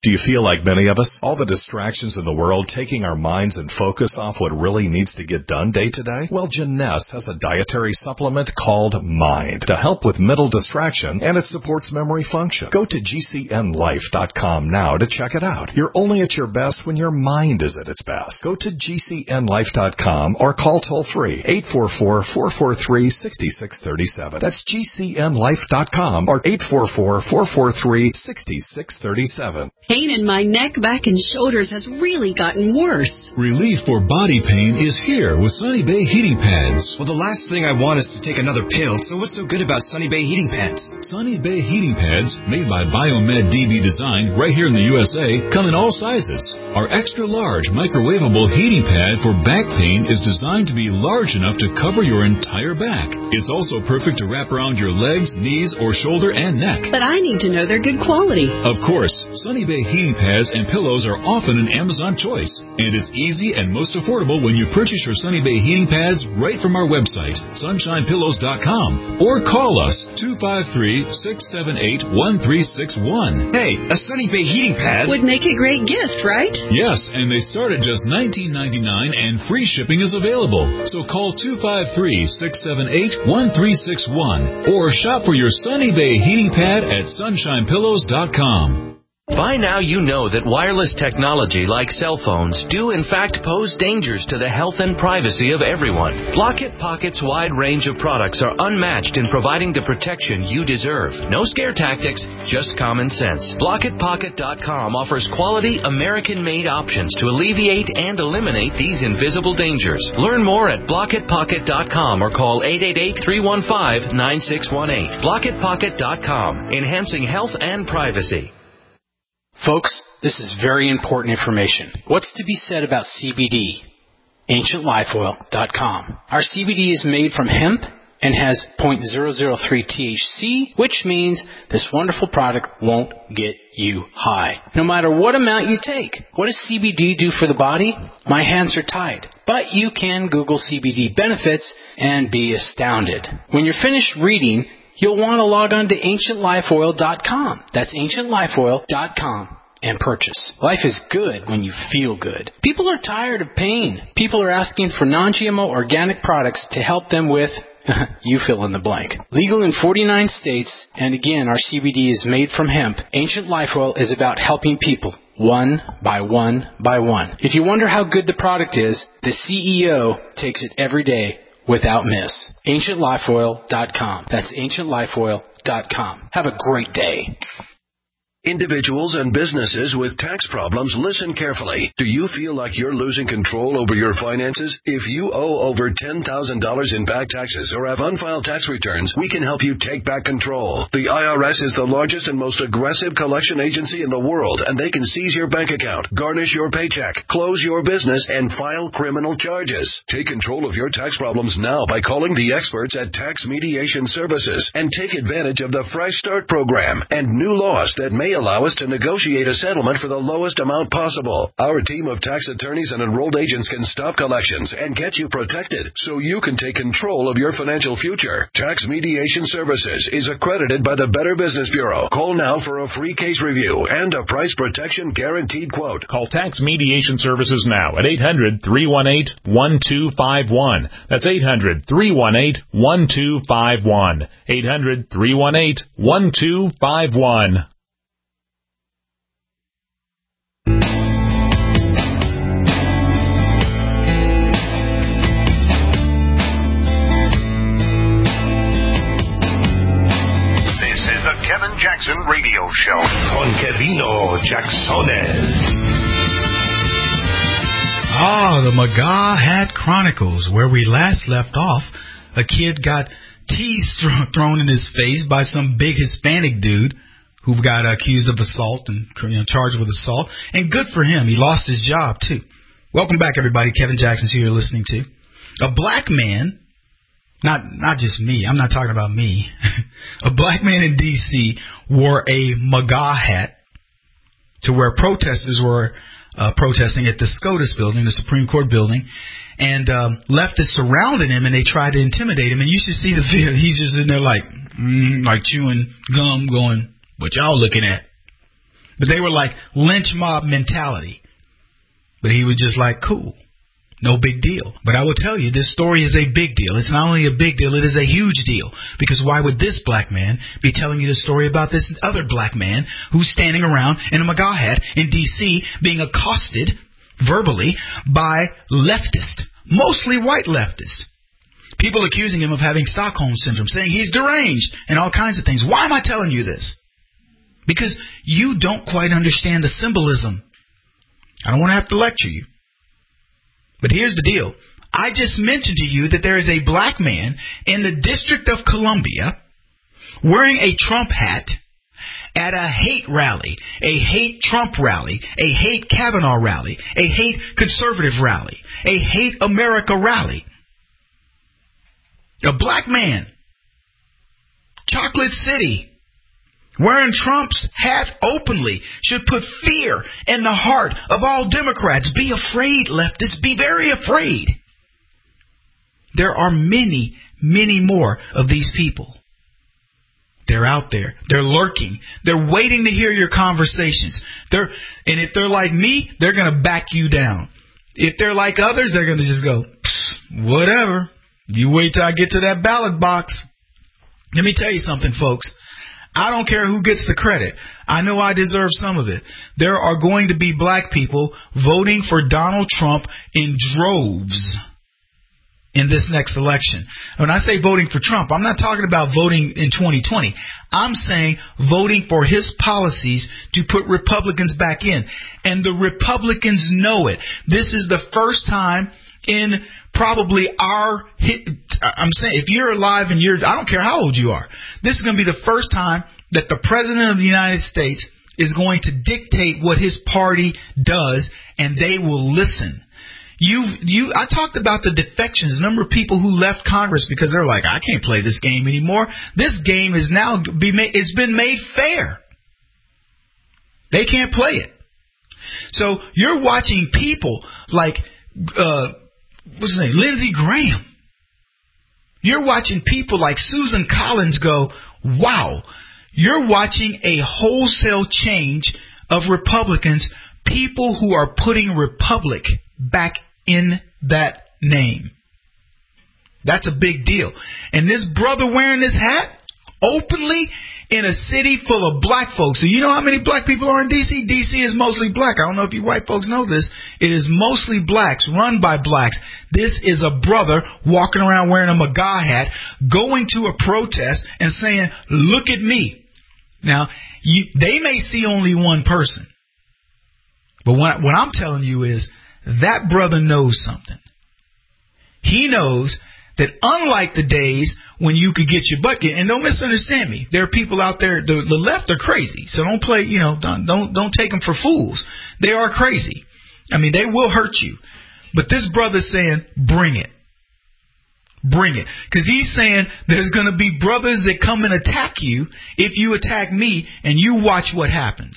Do you feel like many of us? All the distractions in the world taking our minds and focus off what really needs to get done day to day? Well, Jeunesse has a dietary supplement called Mind to help with mental distraction, and it supports memory function. Go to G C N life dot com now to check it out. You're only at your best when your mind is at its best. Go to G C N life dot com or call toll-free eight four four, four four three, six six three seven. That's G C N life dot com or eight four four, four four three, six six three seven. Pain in my neck, back, and shoulders has really gotten worse. Relief for body pain is here with Sunny Bay heating pads. Well, the last thing I want is to take another pill, so what's so good about Sunny Bay heating pads? Sunny Bay heating pads, made by Biomed D B Design right here in the U S A, come in all sizes. Our extra large microwavable heating pad for back pain is designed to be large enough to cover your entire back. It's also perfect to wrap around your legs, knees, or shoulder and neck. But I need to know they're good quality. Of course, Sunny Bay heating pads and pillows are often an Amazon choice, and it's easy and most affordable when you purchase your Sunny Bay heating pads right from our website, sunshine pillows dot com, or call us two five three, six seven eight, one three six one. Hey, a Sunny Bay heating pad would make a great gift, right? Yes, and they start at just nineteen ninety-nine, and free shipping is available. So call two five three, six seven eight, one three six one or shop for your Sunny Bay heating pad at sunshine pillows dot com. By now you know that wireless technology like cell phones do in fact pose dangers to the health and privacy of everyone. Blockit Pocket's wide range of products are unmatched in providing the protection you deserve. No scare tactics, just common sense. Blockit Pocket dot com offers quality American-made options to alleviate and eliminate these invisible dangers. Learn more at Blockit Pocket dot com or call eight eight eight, three one five, nine six one eight. Blockit Pocket dot com, enhancing health and privacy. Folks, this is very important information. What's to be said about C B D? ancient life oil dot com. Our C B D is made from hemp and has zero point zero zero three T H C, which means this wonderful product won't get you high, no matter what amount you take. What does C B D do for the body? My hands are tied. But you can Google C B D benefits and be astounded. When you're finished reading, you'll want to log on to ancient life oil dot com. That's ancient life oil dot com and purchase. Life is good when you feel good. People are tired of pain. People are asking for non G M O organic products to help them with, you fill in the blank. Legal in forty-nine states, and again, our C B D is made from hemp. Ancient Life Oil is about helping people, one by one by one. If you wonder how good the product is, the C E O takes it every day without miss. ancient life oil dot com. That's ancient life oil dot com. Have a great day. Individuals and businesses with tax problems, listen carefully. Do you feel like you're losing control over your finances? If you owe over ten thousand dollars in back taxes or have unfiled tax returns, we can help you take back control. The I R S is the largest and most aggressive collection agency in the world, and they can seize your bank account, garnish your paycheck, close your business, and file criminal charges. Take control of your tax problems now by calling the experts at Tax Mediation Services and take advantage of the Fresh Start program and new laws that may allow us to negotiate a settlement for the lowest amount possible. Our team of tax attorneys and enrolled agents can stop collections and get you protected so you can take control of your financial future. Tax Mediation Services is accredited by the Better Business Bureau. Call now for a free case review and a price protection guaranteed quote. Call Tax Mediation Services now at eight hundred, three one eight, one two five one. That's eight hundred, three one eight, one two five one. eight hundred, three one eight, one two five one. Kevin Jackson Radio Show. Con Kevino Jacksones. Ah, the McGaw Hat Chronicles, where we last left off. A kid got teas th- thrown in his face by some big Hispanic dude who got accused of assault and you know, charged with assault. And good for him. He lost his job, too. Welcome back, everybody. Kevin Jackson's who you're listening to. A black man... Not not just me. I'm not talking about me. A black man in D C wore a MAGA hat to where protesters were uh, protesting at the SCOTUS building, the Supreme Court building, and um, leftists surrounded him and they tried to intimidate him. And you should see the video. He's just in there like, mm, like chewing gum, going, "What y'all looking at?" But they were like lynch mob mentality. But he was just like, cool. No big deal. But I will tell you, this story is a big deal. It's not only a big deal, it is a huge deal. Because why would this black man be telling you the story about this other black man who's standing around in a MAGA hat in D C being accosted verbally by leftists, mostly white leftists? People accusing him of having Stockholm Syndrome, saying he's deranged and all kinds of things. Why am I telling you this? Because you don't quite understand the symbolism. I don't want to have to lecture you. But here's the deal. I just mentioned to you that there is a black man in the District of Columbia wearing a Trump hat at a hate rally, a hate Trump rally, a hate Kavanaugh rally, a hate conservative rally, a hate America rally. A black man, Chocolate City, wearing Trump's hat openly should put fear in the heart of all Democrats. Be afraid, leftists. Be very afraid. There are many, many more of these people. They're out there. They're lurking. They're waiting to hear your conversations. They're, and if they're like me, they're going to back you down. If they're like others, they're going to just go, whatever. You wait till I get to that ballot box. Let me tell you something, folks. I don't care who gets the credit. I know I deserve some of it. There are going to be black people voting for Donald Trump in droves in this next election. When I say voting for Trump, I'm not talking about voting in twenty twenty. I'm saying voting for his policies to put Republicans back in. And the Republicans know it. This is the first time in probably our hit. I'm saying, if you're alive and you're, I don't care how old you are, this is going to be the first time that the President of the United States is going to dictate what his party does, and they will listen. You, you, I talked about the defections, the number of people who left Congress because they're like, I can't play this game anymore. This game is now be made, it's been made fair. They can't play it. So you're watching people like, uh, what's his name? Lindsey Graham. You're watching people like Susan Collins go, wow. You're watching a wholesale change of Republicans, people who are putting Republic back in that name. That's a big deal. And this brother wearing this hat openly in a city full of black folks. So you know how many black people are in D C? D C is mostly black. I don't know if you white folks know this. It is mostly blacks, run by blacks. This is a brother walking around wearing a MAGA hat, going to a protest and saying, look at me. Now, you, they may see only one person. But what, what I'm telling you is that brother knows something. He knows that unlike the days when you could get your butt kicked, and don't misunderstand me, there are people out there, the, the left are crazy, so don't play, you know, don't, don't don't take them for fools. They are crazy. I mean, they will hurt you. But this brother's saying, bring it. Bring it. Because he's saying there's going to be brothers that come and attack you if you attack me, and you watch what happens.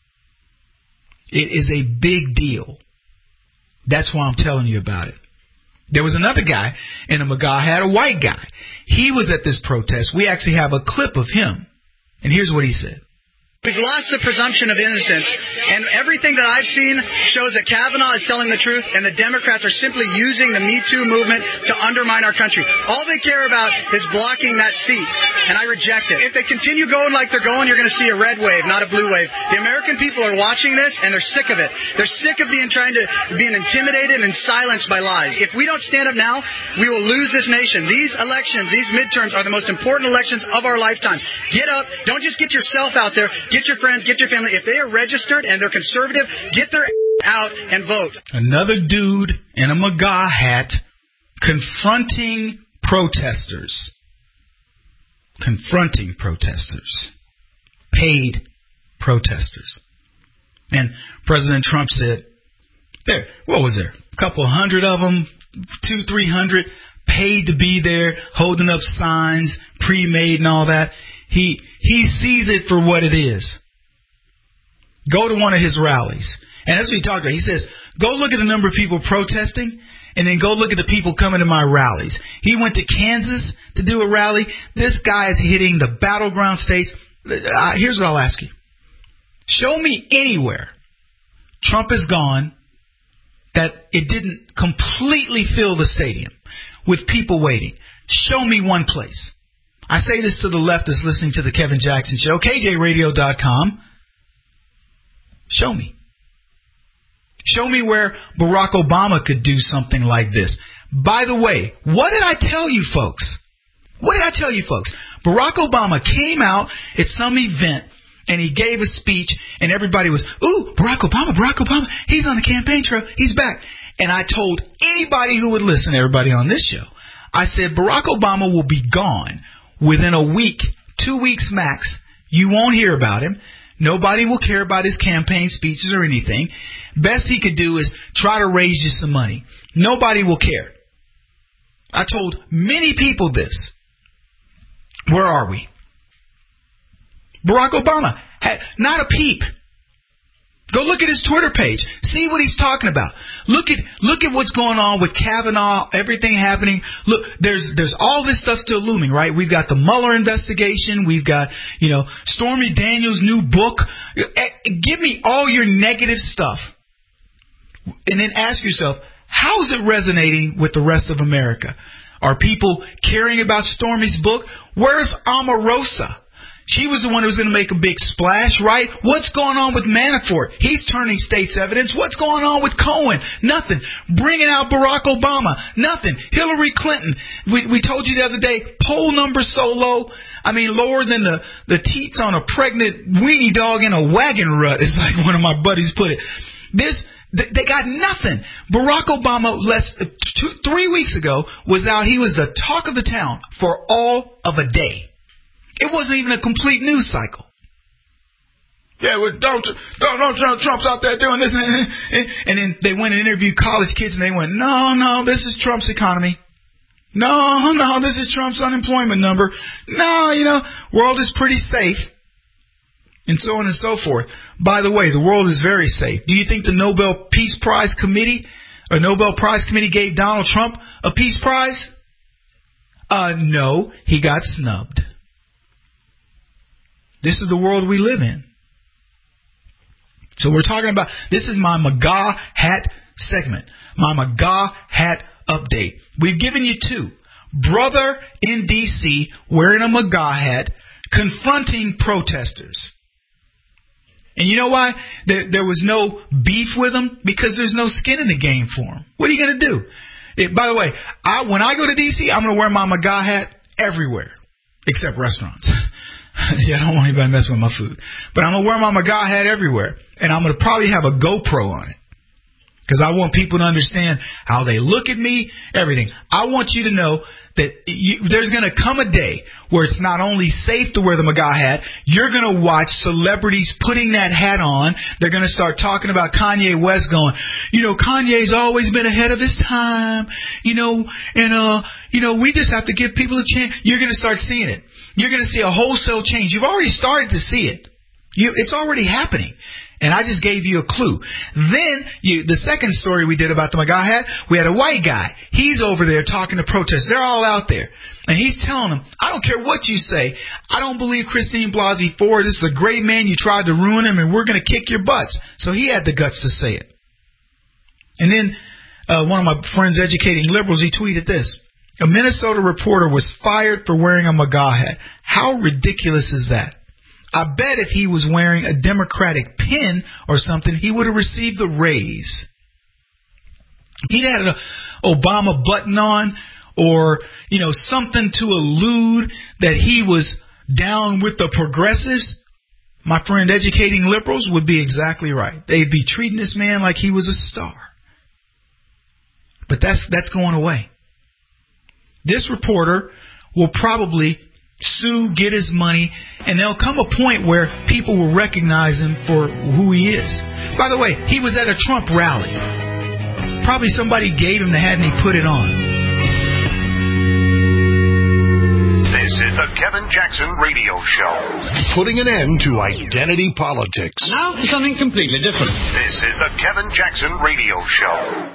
It is a big deal. That's why I'm telling you about it. There was another guy in a MAGA hat, a white guy. He was at this protest. We actually have a clip of him. And here's what he said. We've lost the presumption of innocence, and everything that I've seen shows that Kavanaugh is telling the truth, and the Democrats are simply using the Me Too movement to undermine our country. All they care about is blocking that seat, and I reject it. If they continue going like they're going, you're going to see a red wave, not a blue wave. The American people are watching this, and they're sick of it. They're sick of being trying to being intimidated and silenced by lies. If we don't stand up now, we will lose this nation. These elections, these midterms, are the most important elections of our lifetime. Get up. Don't just get yourself out there. Get your friends, get your family. If they are registered and they're conservative, get their out and vote. Another dude in a MAGA hat confronting protesters. Confronting protesters. Paid protesters. And President Trump said, there, what was there? A couple hundred of them, two, three hundred, paid to be there, holding up signs, pre-made and all that. He he sees it for what it is. Go to one of his rallies. And that's what he talked about. He says, go look at the number of people protesting, and then go look at the people coming to my rallies. He went to Kansas to do a rally. This guy is hitting the battleground states. Uh, here's what I'll ask you. Show me anywhere Trump is gone that it didn't completely fill the stadium with people waiting. Show me one place. I say this to the left that's listening to the Kevin Jackson Show, K J radio dot com. Show me. Show me where Barack Obama could do something like this. By the way, what did I tell you folks? What did I tell you folks? Barack Obama came out at some event and he gave a speech and everybody was, ooh, Barack Obama, Barack Obama, he's on the campaign trail, he's back. And I told anybody who would listen, everybody on this show, I said Barack Obama will be gone within a week, two weeks max. You won't hear about him. Nobody will care about his campaign speeches or anything. Best he could do is try to raise you some money. Nobody will care. I told many people this. Where are we? Barack Obama had not a peep. Go look at his Twitter page. See what he's talking about. Look at look at what's going on with Kavanaugh, everything happening. Look, there's there's all this stuff still looming, right? We've got the Mueller investigation. We've got, you know, Stormy Daniels' new book. Give me all your negative stuff. And then ask yourself, how is it resonating with the rest of America? Are people caring about Stormy's book? Where's Omarosa? She was the one who was going to make a big splash, right? What's going on with Manafort? He's turning state's evidence. What's going on with Cohen? Nothing. Bringing out Barack Obama? Nothing. Hillary Clinton? We, we told you the other day, poll number so low. I mean, lower than the, the teats on a pregnant weenie dog in a wagon rut. It's like one of my buddies put it. This... They got nothing. Barack Obama, less two, three weeks ago, was out. He was the talk of the town for all of a day. It wasn't even a complete news cycle. Yeah, well, Donald, Donald Trump's out there doing this. And then they went and interviewed college kids, and they went, no, no, this is Trump's economy. No, no, this is Trump's unemployment number. No, you know, world is pretty safe. And so on and so forth. By the way, the world is very safe. Do you think the Nobel Peace Prize Committee or Nobel Prize Committee gave Donald Trump a peace prize? Uh, no, he got snubbed. This is the world we live in. So we're talking about, this is my MAGA hat segment, my MAGA hat update. We've given you two. Brother in D C wearing a MAGA hat confronting protesters. And you know why? There, there was no beef with him? Because there's no skin in the game for him. What are you going to do? It, by the way, I, when I go to D C, I'm going to wear my MAGA hat everywhere, except restaurants. Yeah, I don't want anybody messing with my food. But I'm going to wear my MAGA hat everywhere. And I'm going to probably have a GoPro on it. Because I want people to understand how they look at me, everything. I want you to know that you, there's going to come a day where it's not only safe to wear the MAGA hat, you're going to watch celebrities putting that hat on. They're going to start talking about Kanye West going, you know, Kanye's always been ahead of his time, you know, and, uh, you know, we just have to give people a chance. You're going to start seeing it. You're going to see a wholesale change. You've already started to see it. You, it's already happening. And I just gave you a clue. Then, you, the second story we did about the MAGA hat, we had a white guy. He's over there talking to protesters. They're all out there. And he's telling them, I don't care what you say. I don't believe Christine Blasey Ford. This is a great man. You tried to ruin him, and we're going to kick your butts. So he had the guts to say it. And then uh, one of my friends educating liberals, he tweeted this. A Minnesota reporter was fired for wearing a MAGA hat. How ridiculous is that? I bet if he was wearing a Democratic pin or something, he would have received a raise. If he'd had an Obama button on or, you know, something to allude that he was down with the progressives, my friend educating liberals would be exactly right. They'd be treating this man like he was a star. But that's that's going away. This reporter will probably sue, get his money, and there'll come a point where people will recognize him for who he is. By the way, he was at a Trump rally. Probably somebody gave him the hat and he put it on. This is the Kevin Jackson Radio Show. Putting an end to identity politics. And now for something completely different. This is the Kevin Jackson Radio Show.